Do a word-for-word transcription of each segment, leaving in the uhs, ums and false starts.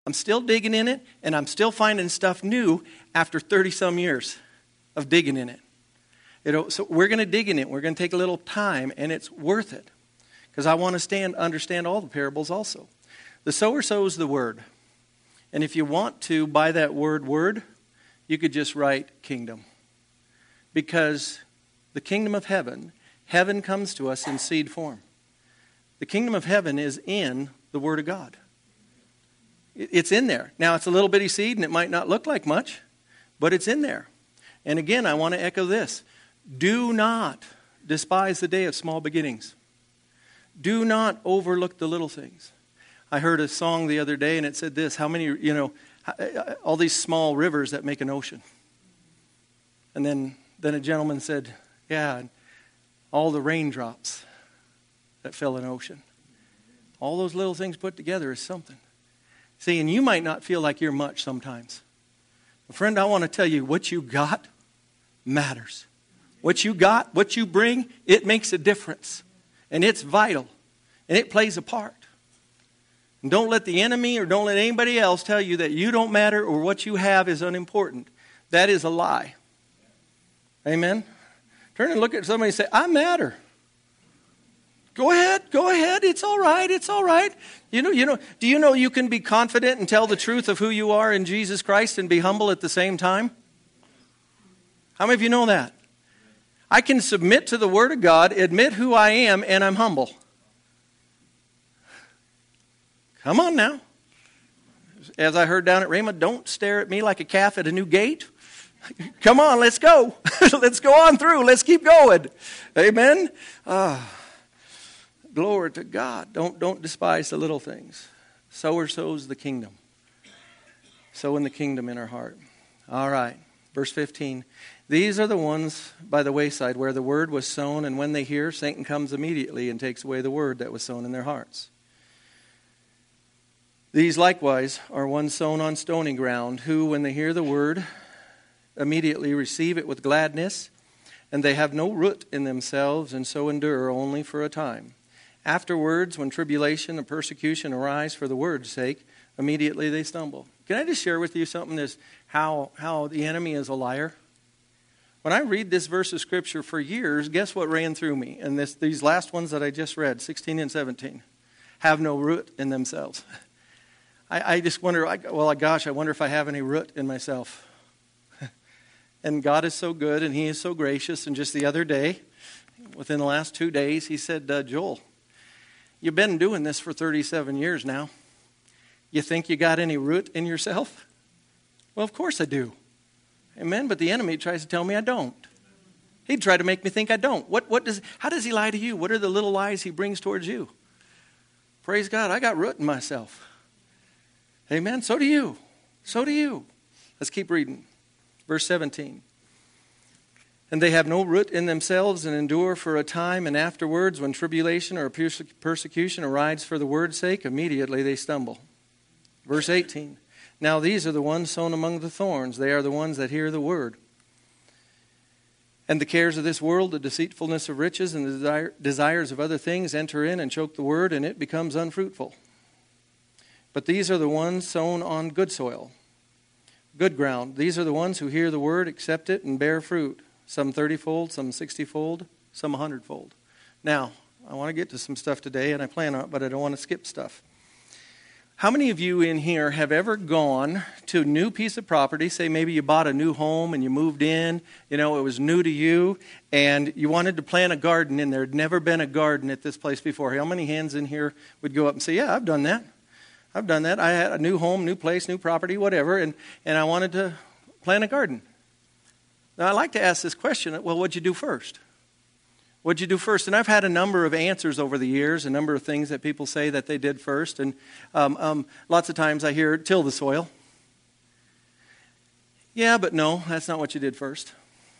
I'm still digging in it, and I'm still finding stuff new after thirty-some years of digging in it. You know, so we're going to dig in it. We're going to take a little time, and it's worth it. Because I want to stand, understand all the parables also. The sower sows the word. And if you want to, by that word, word, you could just write kingdom. Because the kingdom of heaven, heaven comes to us in seed form. The kingdom of heaven is in the word of God. It's in there. Now, it's a little bitty seed, and it might not look like much, but it's in there. And again, I want to echo this. Do not despise the day of small beginnings. Do not overlook the little things. I heard a song the other day, and it said this, how many, you know, all these small rivers that make an ocean. And then, then a gentleman said, yeah, all the raindrops that fill an ocean. All those little things put together is something. See, and you might not feel like you're much sometimes. But friend, I want to tell you, what you got matters. What you got, what you bring, it makes a difference. And it's vital. And it plays a part. And don't let the enemy or don't let anybody else tell you that you don't matter or what you have is unimportant. That is a lie. Amen? Turn and look at somebody and say, I matter. Go ahead, go ahead. It's all right, it's all right. You know, you know, do you know you can be confident and tell the truth of who you are in Jesus Christ and be humble at the same time? How many of you know that? I can submit to the Word of God, admit who I am, and I'm humble. Come on now. As I heard down at Rhema, don't stare at me like a calf at a new gate. Come on, let's go. Let's go on through. Let's keep going. Amen. Ah. Glory to God. Don't, don't despise the little things. Sower sows the kingdom. Sow in the kingdom in our heart. All right. Verse fifteen. These are the ones by the wayside where the word was sown, and when they hear, Satan comes immediately and takes away the word that was sown in their hearts. These likewise are ones sown on stony ground, who, when they hear the word, immediately receive it with gladness, and they have no root in themselves, and so endure only for a time. Afterwards, when tribulation and persecution arise for the word's sake, immediately they stumble. Can I just share with you something? This how how the enemy is a liar. When I read this verse of Scripture for years, guess what ran through me? And this these last ones that I just read, sixteen and seventeen, have no root in themselves. I, I just wonder, I, well, gosh, I wonder if I have any root in myself. And God is so good, and He is so gracious. And just the other day, within the last two days, He said, uh, Joel, you've been doing this for thirty-seven years now. You think you got any root in yourself? Well, of course I do. Amen. But the enemy tries to tell me I don't. He'd try to make me think I don't. What, what does, how does he lie to you? What are the little lies he brings towards you? Praise God, I got root in myself. Amen. So do you. So do you. Let's keep reading. Verse seventeen. And they have no root in themselves and endure for a time, and afterwards, when tribulation or persecution arises for the word's sake, immediately they stumble. Verse eighteen. Now these are the ones sown among the thorns. They are the ones that hear the word. And the cares of this world, the deceitfulness of riches, and the desire, desires of other things enter in and choke the word, and it becomes unfruitful. But these are the ones sown on good soil, good ground. These are the ones who hear the word, accept it, and bear fruit. Some thirty-fold, some sixty-fold, some one hundred-fold. Now, I want to get to some stuff today, and I plan on it, but I don't want to skip stuff. How many of you in here have ever gone to a new piece of property, say maybe you bought a new home and you moved in, you know, it was new to you, and you wanted to plant a garden in there. There had never been a garden at this place before. How many hands in here would go up and say, yeah, I've done that. I've done that. I had a new home, new place, new property, whatever, and, and I wanted to plant a garden. Now, I like to ask this question, well, what'd you do first? What'd you do first? And I've had a number of answers over the years, a number of things that people say that they did first. And um, um, lots of times I hear, till the soil. Yeah, but no, that's not what you did first.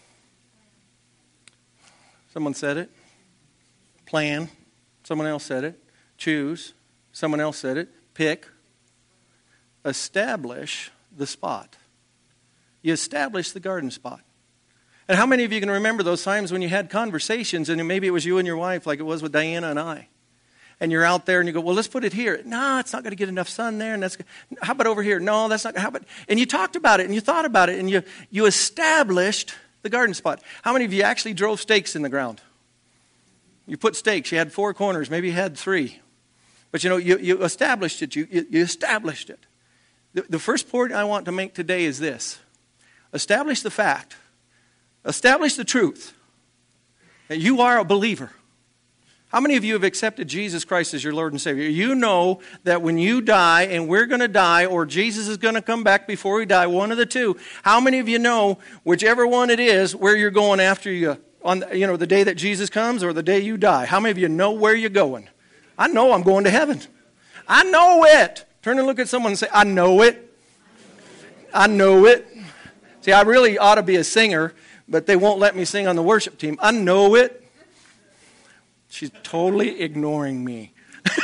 Someone said it. Plan. Someone else said it. Choose. Someone else said it. Pick. Establish the spot. You establish the garden spot. And how many of you can remember those times when you had conversations, and maybe it was you and your wife like it was with Diana and I, and you're out there and you go, well, let's put it here. No, it's not going to get enough sun there. And that's, how about over here? No, that's not, how about, and you talked about it and you thought about it and you, you established the garden spot. How many of you actually drove stakes in the ground? You put stakes, you had four corners, maybe you had three. But you know, you, you established it, you, you, you established it. The, the first point I want to make today is this. Establish the fact, establish the truth that you are a believer. How many of you have accepted Jesus Christ as your Lord and Savior? You know that when you die, and we're going to die, or Jesus is going to come back before we die, one of the two. How many of you know, whichever one it is, where you're going after you, on you know, the day that Jesus comes or the day you die? How many of you know where you're going? I know I'm going to heaven. I know it. Turn and look at someone and say, I know it. I know it. See, I really ought to be a singer, but they won't let me sing on the worship team. I know it. She's totally ignoring me.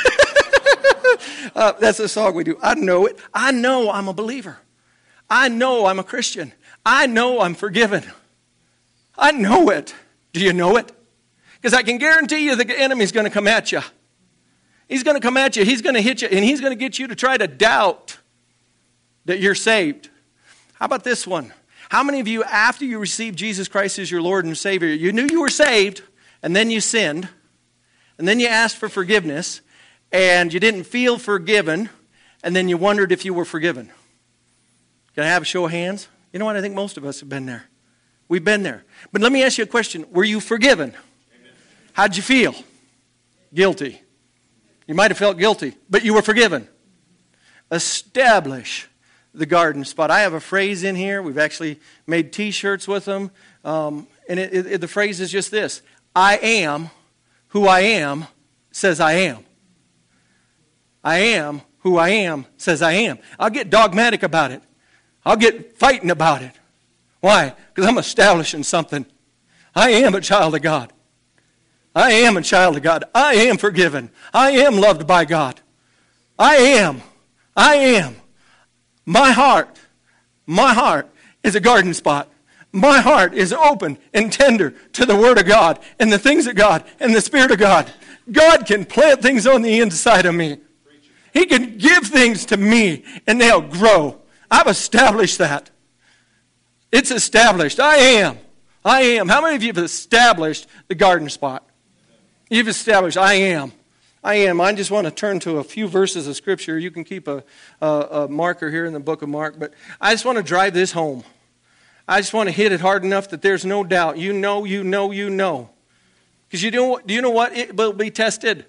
uh, that's a song we do. I know it. I know I'm a believer. I know I'm a Christian. I know I'm forgiven. I know it. Do you know it? Because I can guarantee you the enemy's going to come at you. He's going to come at you. He's going to hit you. And he's going to get you to try to doubt that you're saved. How about this one? How many of you, after you received Jesus Christ as your Lord and Savior, you knew you were saved, and then you sinned, and then you asked for forgiveness, and you didn't feel forgiven, and then you wondered if you were forgiven? Can I have a show of hands? You know what? I think most of us have been there. We've been there. But let me ask you a question. Were you forgiven? Amen. How'd you feel? Guilty. You might have felt guilty, but you were forgiven. Establish the garden spot. I have a phrase in here. We've actually made T-shirts with them. Um, and it, it, the phrase is just this. I am who I am says I am. I am who I am says I am. I'll get dogmatic about it. I'll get fighting about it. Why? Because I'm establishing something. I am a child of God. I am a child of God. I am forgiven. I am loved by God. I am. I am. My heart, my heart is a garden spot. My heart is open and tender to the Word of God and the things of God and the Spirit of God. God can plant things on the inside of me. He can give things to me and they'll grow. I've established that. It's established. I am. I am. How many of you have established the garden spot? You've established, I am. I am. I just want to turn to a few verses of Scripture. You can keep a, a, a marker here in the book of Mark, but I just want to drive this home. I just want to hit it hard enough that there's no doubt. You know, you know, you know. Because you know, do you know what? It will be tested.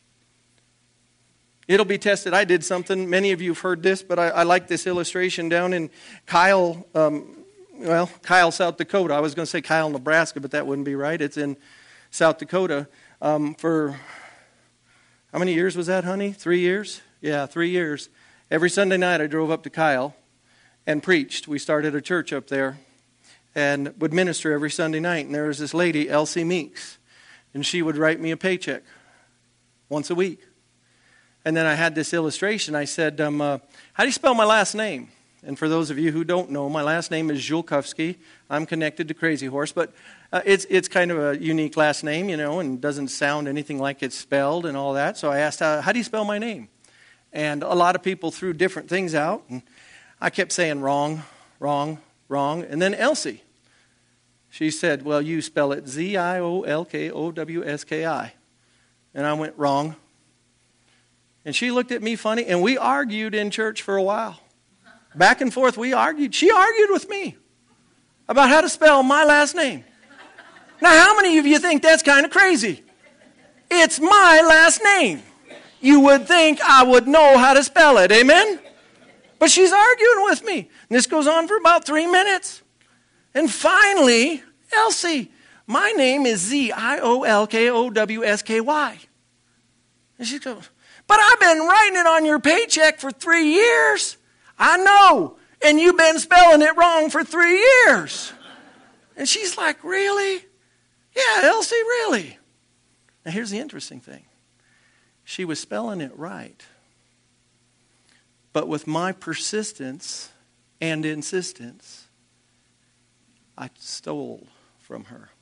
It'll be tested. I did something. Many of you have heard this, but I, I like this illustration down in Kyle, um, well, Kyle, South Dakota. I was going to say Kyle, Nebraska, but that wouldn't be right. It's in South Dakota. Um, for how many years was that, honey? Three years? Yeah, three years. Every Sunday night I drove up to Kyle and preached. We started a church up there and would minister every Sunday night. And there was this lady, Elsie Meeks, and she would write me a paycheck once a week. And then I had this illustration. I said, um, uh, how do you spell my last name? And for those of you who don't know, my last name is Julkowski. I'm connected to Crazy Horse, but uh, it's it's kind of a unique last name, you know, and doesn't sound anything like it's spelled and all that. So I asked, uh, how do you spell my name? And a lot of people threw different things out, and I kept saying wrong, wrong, wrong. And then Elsie, she said, well, you spell it Z I O L K O W S K I. And I went, wrong. And she looked at me funny, and we argued in church for a while. Back and forth, we argued. She argued with me about how to spell my last name. Now, how many of you think that's kind of crazy? It's my last name. You would think I would know how to spell it, amen? But she's arguing with me. And this goes on for about three minutes. And finally, Elsie, my name is Z I O L K O W S K Y. And she goes, but I've been writing it on your paycheck for three years. I know. And you've been spelling it wrong for three years. And she's like, really? Yeah, Elsie, really? Now, here's the interesting thing. She was spelling it right. But with my persistence and insistence, I stole from her.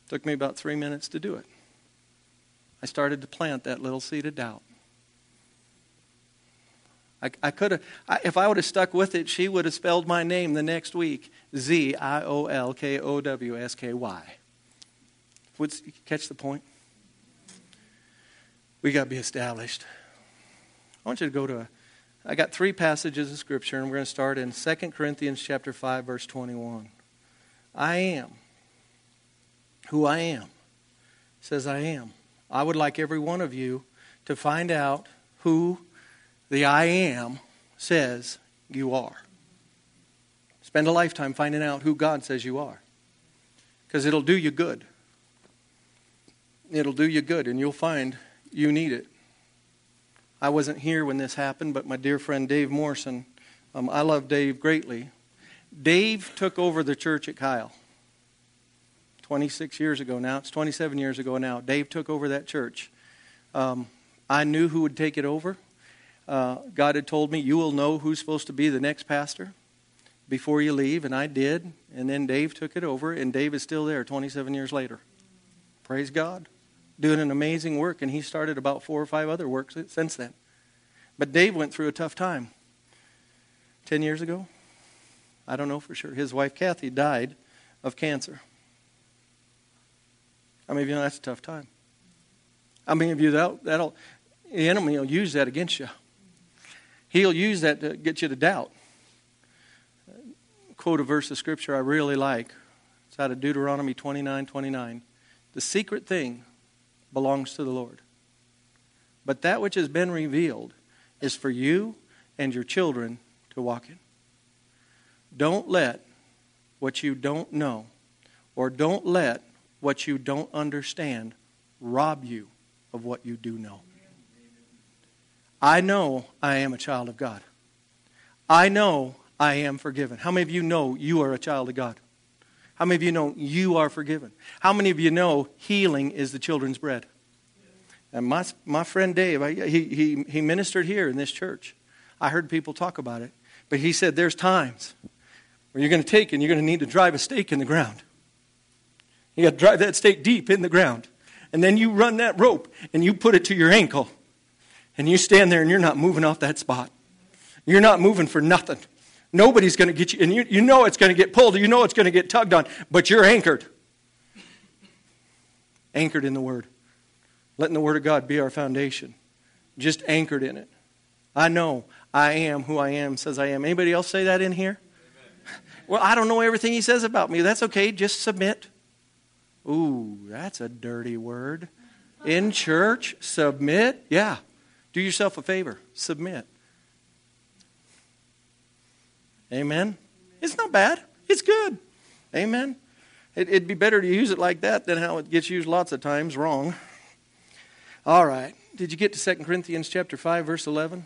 Took me about three minutes to do it. I started to plant that little seed of doubt. I, I could have, if I would have stuck with it, she would have spelled my name the next week, Z I O L K O W S K Y. Would you catch the point? We got to be established. I want you to go to, a, I got three passages of Scripture, and we're going to start in Second Corinthians chapter five, verse twenty-one. I am who I am. It says I am. I would like every one of you to find out who the I am says you are. Spend a lifetime finding out who God says you are. Because it'll do you good. It'll do you good, and you'll find you need it. I wasn't here when this happened, but my dear friend Dave Morrison, um, I love Dave greatly. Dave took over the church at Kyle. twenty-six years ago now. It's twenty-seven years ago now. Dave took over that church. Um, I knew who would take it over. Uh, God had told me, you will know who's supposed to be the next pastor before you leave, and I did. And then Dave took it over, and Dave is still there twenty-seven years later. Praise God. Doing an amazing work, and he started about four or five other works since then. But Dave went through a tough time. Ten years ago? I don't know for sure. His wife, Kathy, died of cancer. How many of you know that's a tough time? How many of you, that'll, that'll, the enemy will use that against you. He'll use that to get you to doubt. Quote a verse of Scripture I really like. It's out of Deuteronomy twenty-nine twenty-nine. The secret thing belongs to the Lord. But that which has been revealed is for you and your children to walk in. Don't let what you don't know, or don't let what you don't understand rob you of what you do know. I know I am a child of God. I know I am forgiven. How many of you know you are a child of God? How many of you know you are forgiven? How many of you know healing is the children's bread? And my my friend Dave, I, he, he, he ministered here in this church. I heard people talk about it. But he said there's times where you're going to take and you're going to need to drive a stake in the ground. You got to drive that stake deep in the ground. And then you run that rope and you put it to your ankle. And you stand there and you're not moving off that spot. You're not moving for nothing. Nobody's going to get you. And you, you know it's going to get pulled. You know it's going to get tugged on. But you're anchored. Anchored in the Word. Letting the Word of God be our foundation. Just anchored in it. I know I am who I am, says I am. Anybody else say that in here? Amen. Well, I don't know everything he says about me. That's okay. Just submit. Ooh, that's a dirty word. In church, submit. Yeah. Do yourself a favor. Submit. Amen. It's not bad. It's good. Amen. It, it'd be better to use it like that than how it gets used lots of times wrong. All right. Did you get to Second Corinthians chapter five, verse eleven?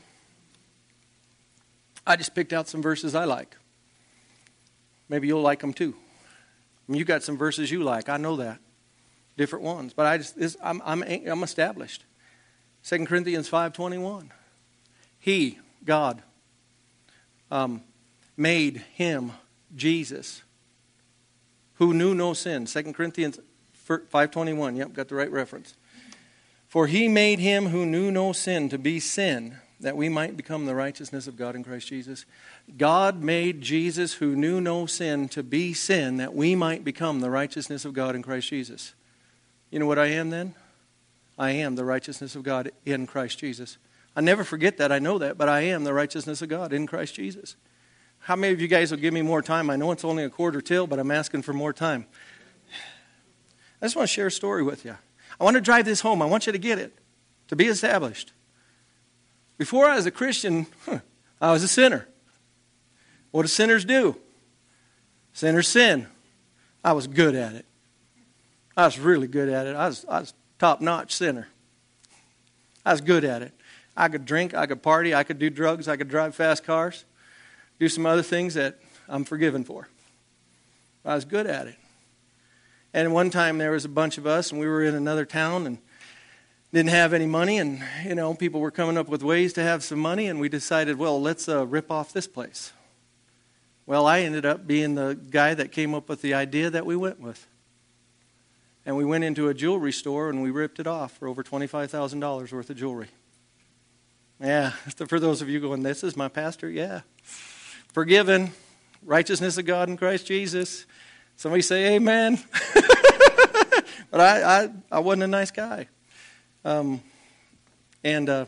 I just picked out some verses I like. Maybe you'll like them too. I mean, you got some verses you like. I know that. Different ones. But I just, this, I'm, I'm, I'm established. Second Corinthians five twenty-one. He, God, um, made him, Jesus, who knew no sin. Second Corinthians five twenty-one. Yep, got the right reference. For he made him who knew no sin to be sin, that we might become the righteousness of God in Christ Jesus. God made Jesus who knew no sin to be sin, that we might become the righteousness of God in Christ Jesus. You know what I am then? I am the righteousness of God in Christ Jesus. I never forget that. I know that, but I am the righteousness of God in Christ Jesus. How many of you guys will give me more time? I know it's only a quarter till, but I'm asking for more time. I just want to share a story with you. I want to drive this home. I want you to get it, to be established. Before I was a Christian, I was a sinner. What do sinners do? Sinners sin. I was good at it. I was really good at it. I was, I was top-notch sinner. I was good at it. I could drink, I could party, I could do drugs, I could drive fast cars, do some other things that I'm forgiven for. I was good at it. And one time there was a bunch of us, and we were in another town, and didn't have any money, and you know, people were coming up with ways to have some money, and we decided, well, let's uh, rip off this place. Well, I ended up being the guy that came up with the idea that we went with. And we went into a jewelry store and we ripped it off for over twenty-five thousand dollars worth of jewelry. Yeah, for those of you going, this is my pastor? Yeah. Forgiven, righteousness of God in Christ Jesus. Somebody say amen. But I, I, I wasn't a nice guy. Um, and uh,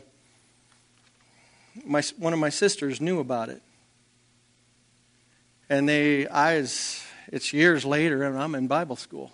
my one of my sisters knew about it. And they, I was, it's years later, and I'm in Bible school.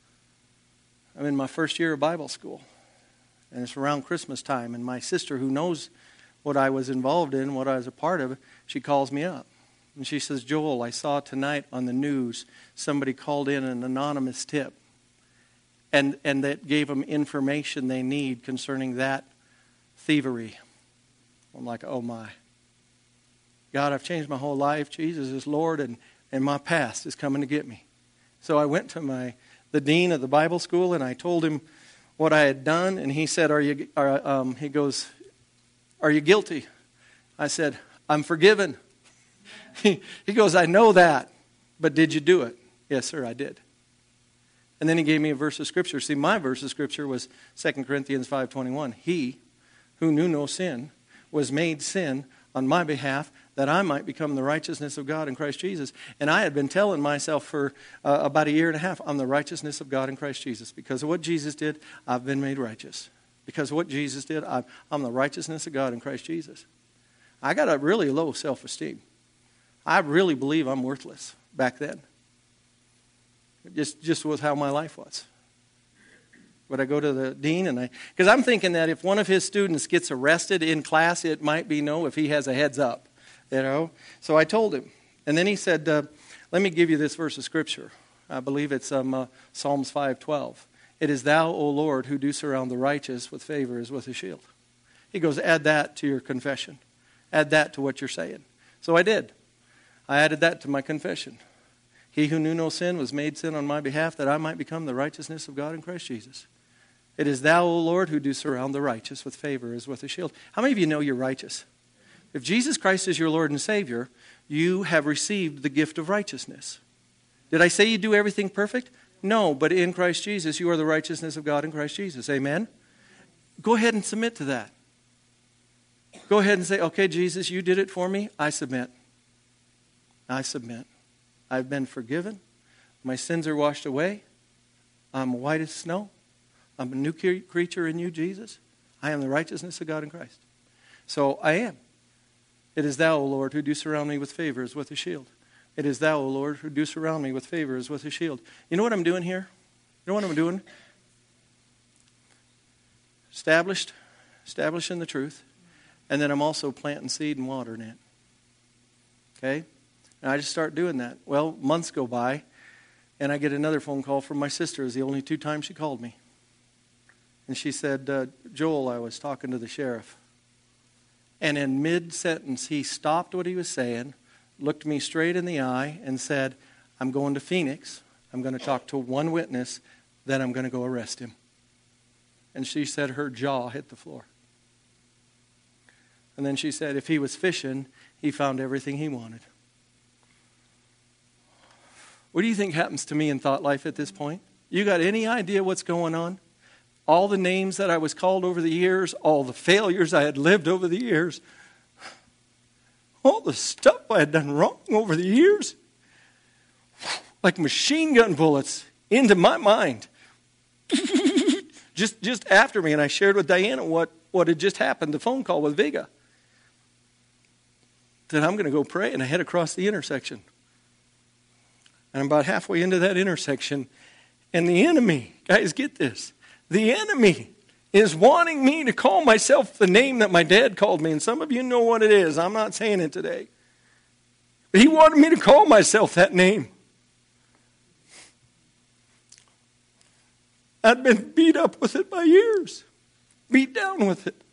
I'm in my first year of Bible school. And it's around Christmas time. And my sister, who knows what I was involved in, what I was a part of, she calls me up. And she says, Joel, I saw tonight on the news somebody called in an anonymous tip. And, and that gave them information they need concerning that thievery. I'm like, oh my. God, I've changed my whole life. Jesus is Lord, and, and my past is coming to get me. So I went to my the dean of the Bible school, and I told him what I had done, and he said, "Are you?" Are, um, he goes, "Are you guilty?" I said, "I'm forgiven." He, he goes, "I know that, but did you do it?" "Yes, sir, I did." And then he gave me a verse of Scripture. See, my verse of Scripture was Second Corinthians five twenty-one. He, who knew no sin, was made sin on my behalf, that I might become the righteousness of God in Christ Jesus. And I had been telling myself for uh, about a year and a half, I'm the righteousness of God in Christ Jesus. Because of what Jesus did, I've been made righteous. Because of what Jesus did, I'm, I'm the righteousness of God in Christ Jesus. I got a really low self-esteem. I really believe I'm worthless back then. It just, just was how my life was. But I go to the dean, and I, because I'm thinking that if one of his students gets arrested in class, it might be no if he has a heads up, you know. So I told him. And then he said, uh, let me give you this verse of Scripture. I believe it's um, uh, Psalms five twelve. It is thou, O Lord, who do surround the righteous with favor as with a shield. He goes, add that to your confession. Add that to what you're saying. So I did. I added that to my confession. He who knew no sin was made sin on my behalf, that I might become the righteousness of God in Christ Jesus. It is thou, O Lord, who do surround the righteous with favor as with a shield. How many of you know you're righteous? If Jesus Christ is your Lord and Savior, you have received the gift of righteousness. Did I say you do everything perfect? No, but in Christ Jesus, you are the righteousness of God in Christ Jesus. Amen? Go ahead and submit to that. Go ahead and say, okay, Jesus, you did it for me. I submit. I submit. I've been forgiven. My sins are washed away. I'm white as snow. I'm a new creature in you, Jesus. I am the righteousness of God in Christ. So I am. It is thou, O Lord, who do surround me with favor as with a shield. It is thou, O Lord, who do surround me with favor as with a shield. You know what I'm doing here? You know what I'm doing? Established, establishing the truth. And then I'm also planting seed and watering it. Okay? And I just start doing that. Well, months go by, and I get another phone call from my sister. It was the only two times she called me. And she said, uh, Joel, I was talking to the sheriff. And in mid-sentence, he stopped what he was saying, looked me straight in the eye, and said, I'm going to Phoenix. I'm going to talk to one witness, then I'm going to go arrest him. And she said her jaw hit the floor. And then she said, if he was fishing, he found everything he wanted. What do you think happens to me in thought life at this point? You got any idea what's going on? All the names that I was called over the years, all the failures I had lived over the years, all the stuff I had done wrong over the years, like machine gun bullets into my mind. just just after me, and I shared with Diana what, what had just happened, the phone call with Vega. Then I'm going to go pray, and I head across the intersection. And I'm about halfway into that intersection, and the enemy, guys, get this. The enemy is wanting me to call myself the name that my dad called me. And some of you know what it is. I'm not saying it today. But he wanted me to call myself that name. I'd been beat up with it by years. Beat down with it.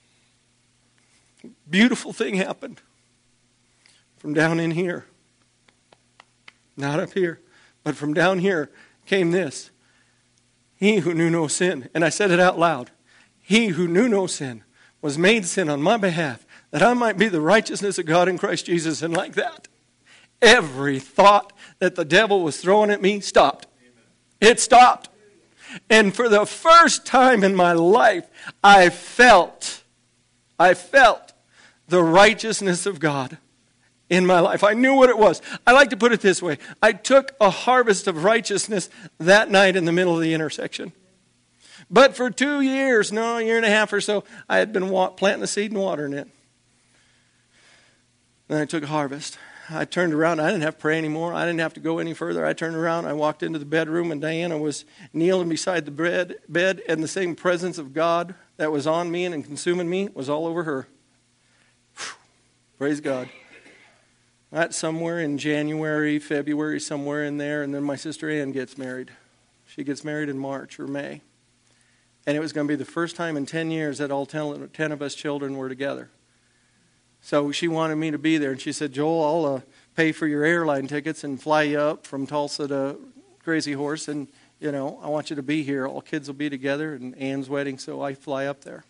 Beautiful thing happened. From down in here. Not up here. But from down here came this. He who knew no sin, and I said it out loud, he who knew no sin was made sin on my behalf, that I might be the righteousness of God in Christ Jesus. And like that, every thought that the devil was throwing at me stopped. It stopped. And for the first time in my life, I felt, I felt the righteousness of God in my life. I knew what it was. I like to put it this way. I took a harvest of righteousness that night in the middle of the intersection. But for two years, no, a year and a half or so, I had been planting the seed and watering it. Then I took a harvest. I turned around. I didn't have to pray anymore. I didn't have to go any further. I turned around. I walked into the bedroom, and Diana was kneeling beside the bed, bed, and the same presence of God that was on me and consuming me was all over her. Whew. Praise God. That's somewhere in January, February, somewhere in there, and then my sister Ann gets married. She gets married in March or May. And it was going to be the first time in ten years that all ten, ten of us children were together. So she wanted me to be there. And she said, Joel, I'll uh, pay for your airline tickets and fly you up from Tulsa to Crazy Horse. And, you know, I want you to be here. All kids will be together. And Ann's wedding, so I fly up there.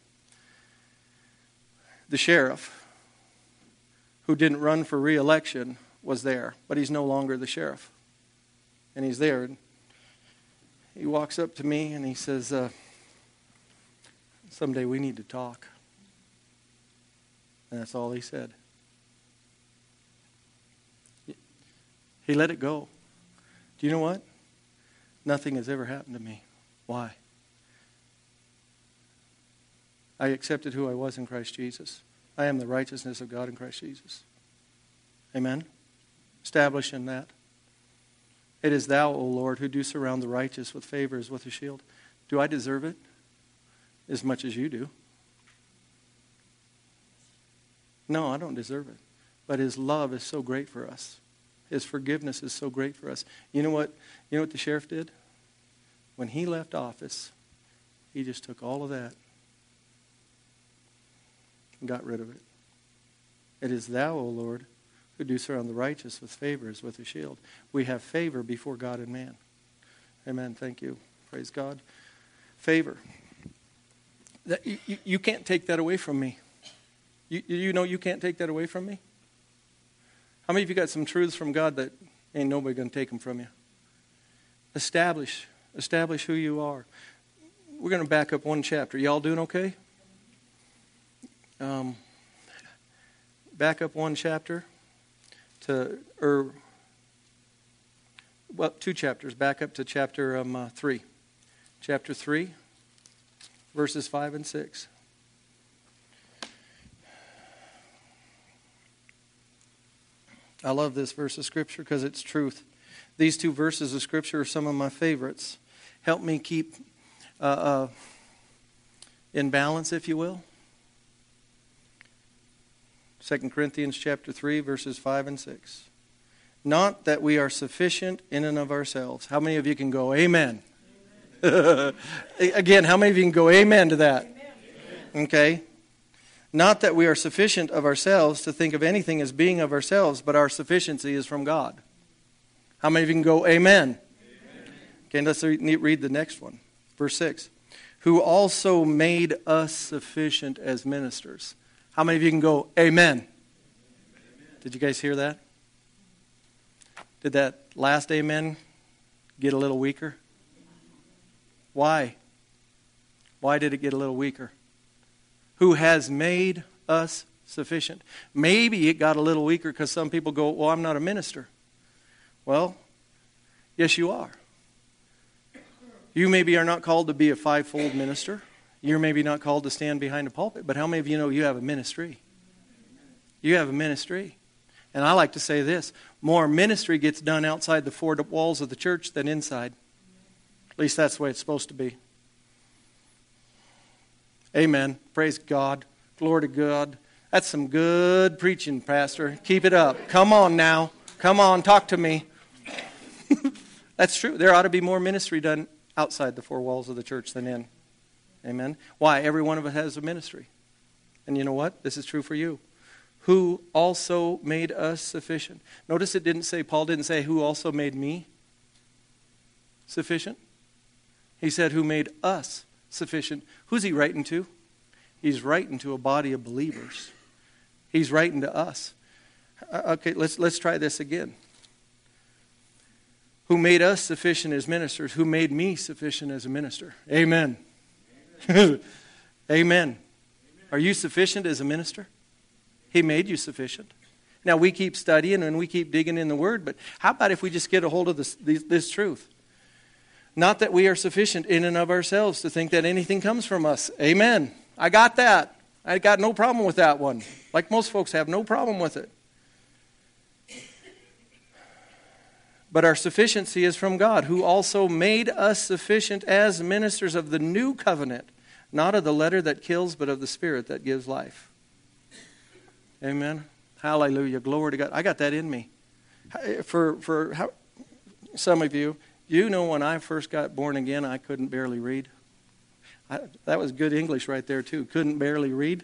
The sheriff, who didn't run for re-election, was there. But he's no longer the sheriff. And he's there. And he walks up to me and he says, uh, someday we need to talk. And that's all he said. He let it go. Do you know what? Nothing has ever happened to me. Why? I accepted who I was in Christ Jesus. I am the righteousness of God in Christ Jesus. Amen? Establish in that. It is thou, O Lord, who do surround the righteous with favors, with a shield. Do I deserve it? As much as you do. No, I don't deserve it. But his love is so great for us. His forgiveness is so great for us. You know what? You know what the sheriff did? When he left office, he just took all of that and got rid of it. It is thou, O Lord, who do surround the righteous with favors, with a shield. We have favor before God and man. Amen. Thank you. Praise God. Favor. That you, you, you can't take that away from me. You, you know you can't take that away from me? How many of you got some truths from God that ain't nobody going to take them from you? Establish. Establish who you are. We're going to back up one chapter. Y'all doing okay? Um, back up one chapter to, or, well, two chapters. Back up to chapter um, uh, three. Chapter three. Verses five and six. I love this verse of Scripture because it's truth. These two verses of Scripture are some of my favorites. Help me keep uh, uh, in balance, if you will. Second Corinthians chapter three, verses five and six. Not that we are sufficient in and of ourselves. How many of you can go, amen? Again, how many of you can go amen to that? Amen. Okay. Not that we are sufficient of ourselves to think of anything as being of ourselves, but our sufficiency is from God. How many of you can go amen? Amen. Okay, let's read the next one. Verse six. Who also made us sufficient as ministers. How many of you can go amen? Amen? Did you guys hear that? Did that last amen get a little weaker? Why? Why did it get a little weaker? Who has made us sufficient? Maybe it got a little weaker because some people go, well, I'm not a minister. Well, yes, you are. You maybe are not called to be a fivefold minister. You're maybe not called to stand behind a pulpit. But how many of you know you have a ministry? You have a ministry. And I like to say this, more ministry gets done outside the four walls of the church than inside. At least that's the way it's supposed to be. Amen. Praise God. Glory to God. That's some good preaching, Pastor. Keep it up. Come on now. Come on, talk to me. That's true. There ought to be more ministry done outside the four walls of the church than in. Amen. Why? Every one of us has a ministry. And you know what? This is true for you. Who also made us sufficient. Notice it didn't say, Paul didn't say, who also made me sufficient. He said, who made us sufficient. Who's he writing to? He's writing to a body of believers. He's writing to us. Okay, let's let's try this again. who made us sufficient as ministers, who made me sufficient as a minister. Amen. Amen. Amen. Are you sufficient as a minister? He made you sufficient. Now, we keep studying and we keep digging in the Word, but how about if we just get a hold of this, this, this truth? Not that we are sufficient in and of ourselves to think that anything comes from us. Amen. I got that. I got no problem with that one. Like most folks have no problem with it. But our sufficiency is from God, who also made us sufficient as ministers of the new covenant, not of the letter that kills, but of the Spirit that gives life. Amen. Hallelujah. Glory to God. I got that in me. For for how, some of you, you know when I first got born again, I couldn't barely read. I, that was good English right there, too. Couldn't barely read.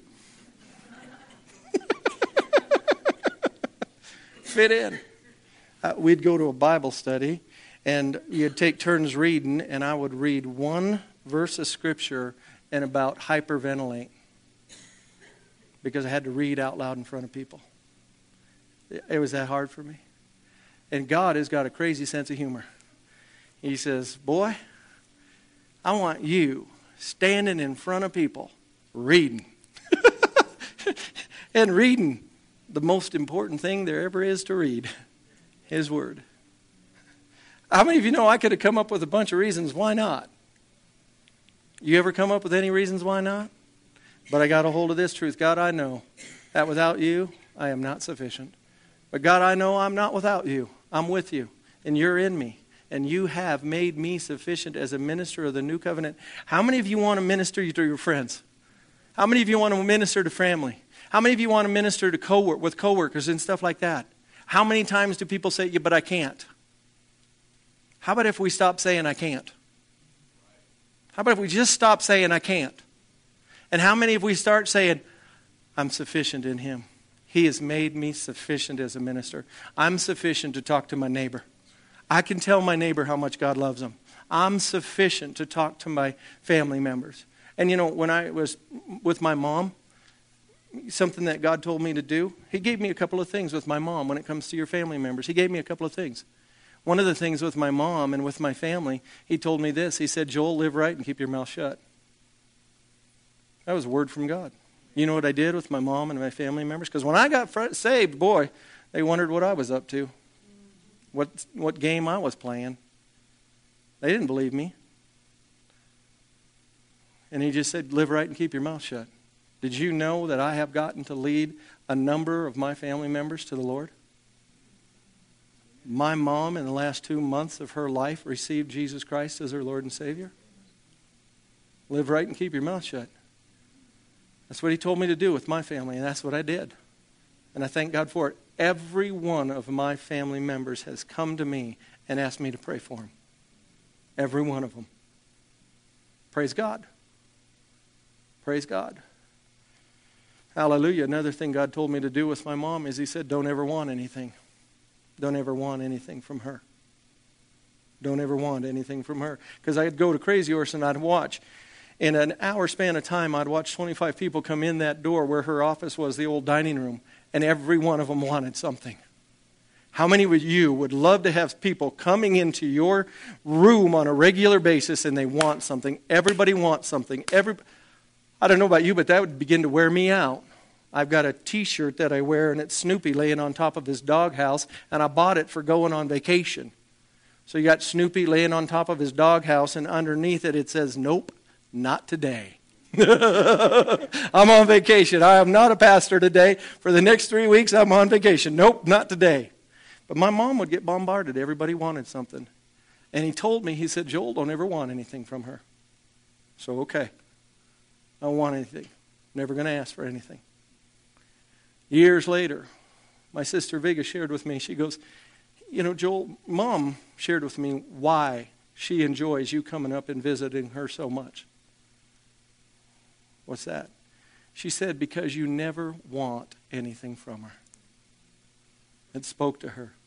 Fit in. Uh, we'd go to a Bible study, and you'd take turns reading, and I would read one verse of Scripture and about hyperventilate because I had to read out loud in front of people. It was that hard for me. And God has got a crazy sense of humor. He says, boy, I want you standing in front of people reading. And reading the most important thing there ever is to read, His Word. How many of you know I could have come up with a bunch of reasons why not? You ever come up with any reasons why not? But I got a hold of this truth. God, I know that without you, I am not sufficient. But God, I know I'm not without you. I'm with you, and you're in me. And you have made me sufficient as a minister of the new covenant. How many of you want to minister to your friends? How many of you want to minister to family? How many of you want to minister to co-work with coworkers and stuff like that? How many times do people say, yeah, but I can't? How about if we stop saying I can't? How about if we just stop saying I can't? And how many if we start saying, I'm sufficient in Him? He has made me sufficient as a minister. I'm sufficient to talk to my neighbor. I can tell my neighbor how much God loves them. I'm sufficient to talk to my family members. And you know, when I was with my mom, something that God told me to do, He gave me a couple of things with my mom when it comes to your family members. He gave me a couple of things. One of the things with my mom and with my family, He told me this. He said, Joel, live right and keep your mouth shut. That was a word from God. You know what I did with my mom and my family members? Because when I got saved, boy, they wondered what I was up to. What what game I was playing. They didn't believe me. And He just said, live right and keep your mouth shut. Did you know that I have gotten to lead a number of my family members to the Lord? My mom, in the last two months of her life, received Jesus Christ as her Lord and Savior. Live right and keep your mouth shut. That's what He told me to do with my family, and that's what I did. And I thank God for it. Every one of my family members has come to me and asked me to pray for them. Every one of them. Praise God. Praise God. Hallelujah. Another thing God told me to do with my mom is He said, don't ever want anything. Don't ever want anything from her. Don't ever want anything from her. Because I'd go to Crazy Horse and I'd watch. In an hour span of time, I'd watch twenty-five people come in that door where her office was, the old dining room, and every one of them wanted something. How many of you would love to have people coming into your room on a regular basis and they want something? Everybody wants something. Every, I don't know about you, but that would begin to wear me out. I've got a T-shirt that I wear, and it's Snoopy laying on top of his doghouse, and I bought it for going on vacation. So you got Snoopy laying on top of his doghouse, and underneath it, it says, nope, not today. I'm on vacation. I am not a pastor today. For the next three weeks, I'm on vacation. Nope, not today. But my mom would get bombarded. Everybody wanted something. And He told me, He said, Joel, don't ever want anything from her. So, okay. I don't want anything. Never going to ask for anything. Years later, my sister Vega shared with me, she goes, you know, Joel, Mom shared with me why she enjoys you coming up and visiting her so much. What's that? She said, because you never want anything from her. It spoke to her.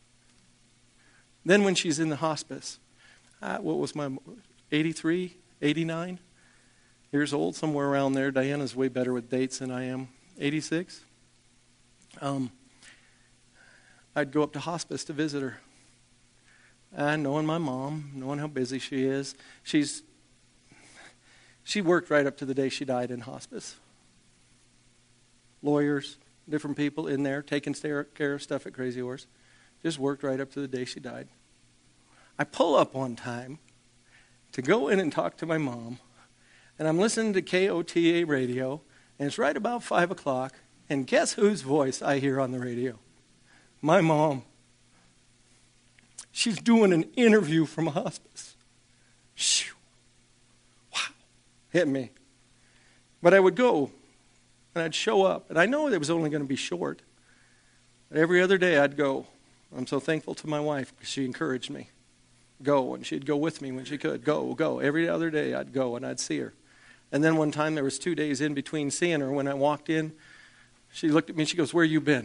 Then when she's in the hospice, uh, what was my, eighty-three, eighty-nine years old, somewhere around there. Diana's way better with dates than I am. eighty-six. Um, I'd go up to hospice to visit her. And knowing my mom, knowing how busy she is, she's she worked right up to the day she died in hospice. Lawyers, different people in there, taking care of stuff at Crazy Horse. Just worked right up to the day she died. I pull up one time to go in and talk to my mom, and I'm listening to K O T A radio, and it's right about five o'clock, and guess whose voice I hear on the radio? My mom. She's doing an interview from a hospice. Shoo. Wow. Hit me. But I would go, and I'd show up, and I know it was only going to be short. But every other day I'd go. I'm so thankful to my wife because she encouraged me. Go, and she'd go with me when she could. Go, go. Every other day I'd go, and I'd see her. And then one time there was two days in between seeing her. When I walked in, she looked at me and she goes, "Where you been?"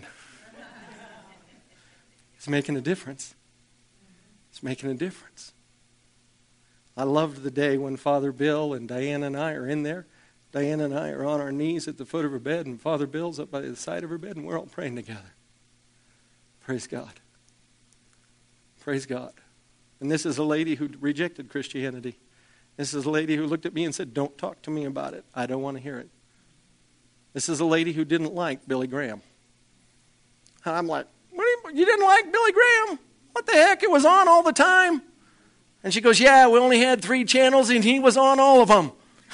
It's making a difference. It's making a difference. I loved the day when Father Bill and Diana and I are in there. Diana and I are on our knees at the foot of her bed, and Father Bill's up by the side of her bed, and we're all praying together. Praise God. Praise God. And this is a lady who rejected Christianity. This is a lady who looked at me and said, "Don't talk to me about it. I don't want to hear it." This is a lady who didn't like Billy Graham. I'm like, what do you, you didn't like Billy Graham? What the heck? It was on all the time. And she goes, "Yeah, we only had three channels and he was on all of them."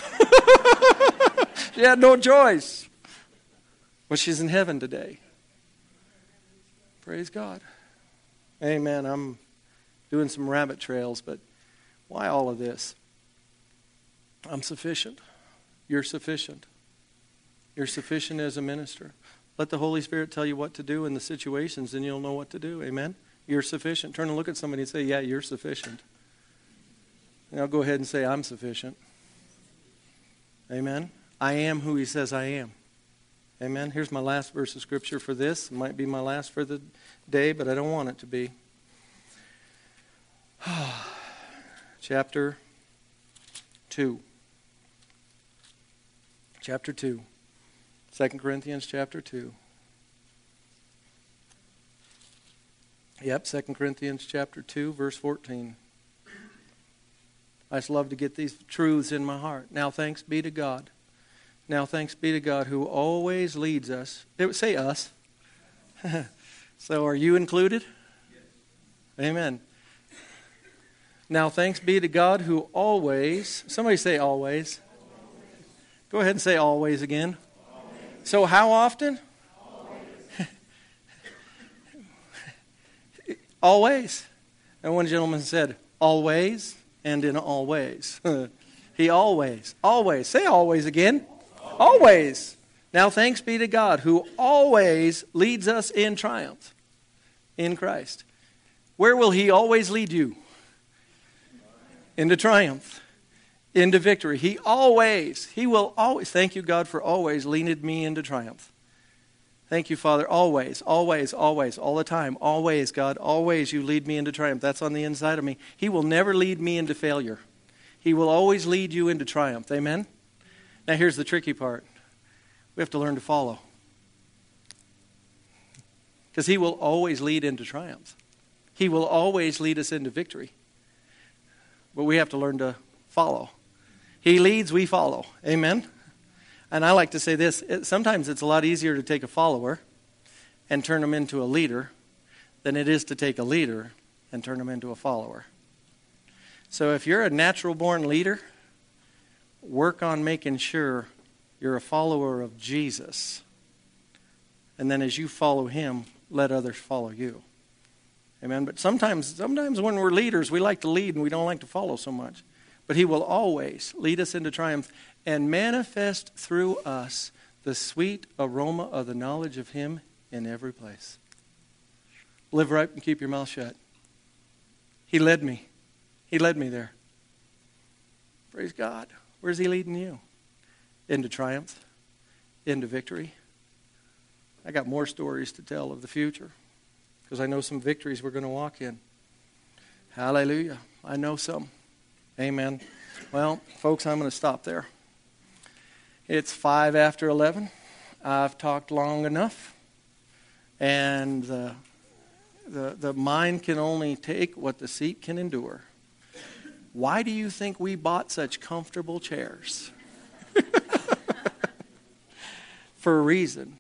She had no choice. Well, she's in heaven today. Praise God. Amen. I'm doing some rabbit trails, but why all of this? I'm sufficient. You're sufficient. You're sufficient as a minister. Let the Holy Spirit tell you what to do in the situations, and you'll know what to do. Amen? You're sufficient. Turn and look at somebody and say, "Yeah, you're sufficient." Now go ahead and say, "I'm sufficient." Amen? I am who he says I am. Amen? Here's my last verse of Scripture for this. It might be my last for the day, but I don't want it to be. Chapter two. Chapter two. Second Corinthians chapter two. Yep, Second Corinthians chapter two, verse fourteen. I just love to get these truths in my heart. Now thanks be to God. Now thanks be to God who always leads us. It would say us. So are you included? Yes. Amen. Now thanks be to God who always, somebody say always. Always. Go ahead and say always again. Always. So how often? Always. Always. And one gentleman said, always and in all ways. He always, always, say always again. Always. Always. Now thanks be to God who always leads us in triumph in Christ. Where will he always lead you? Into triumph. Into victory. He always, he will always, thank you God for always leading me into triumph. Thank you, Father, always, always, always, all the time, always, God, always you lead me into triumph. That's on the inside of me. He will never lead me into failure. He will always lead you into triumph. Amen? Now here's the tricky part. We have to learn to follow. Because he will always lead into triumph. He will always lead us into victory. But we have to learn to follow. He leads, we follow. Amen? And I like to say this, it, sometimes it's a lot easier to take a follower and turn them into a leader than it is to take a leader and turn them into a follower. So if you're a natural-born leader, work on making sure you're a follower of Jesus. And then as you follow him, let others follow you. Amen. But sometimes, sometimes when we're leaders, we like to lead and we don't like to follow so much. But he will always lead us into triumph and manifest through us the sweet aroma of the knowledge of him in every place. Live right and keep your mouth shut. He led me. He led me there. Praise God. Where's he leading you? Into triumph. Into victory. I got more stories to tell of the future because I know some victories we're going to walk in. Hallelujah. I know some. Amen. Well, folks, I'm going to stop there. It's five after eleven. I've talked long enough. And uh, the, the mind can only take what the seat can endure. Why do you think we bought such comfortable chairs? For a reason.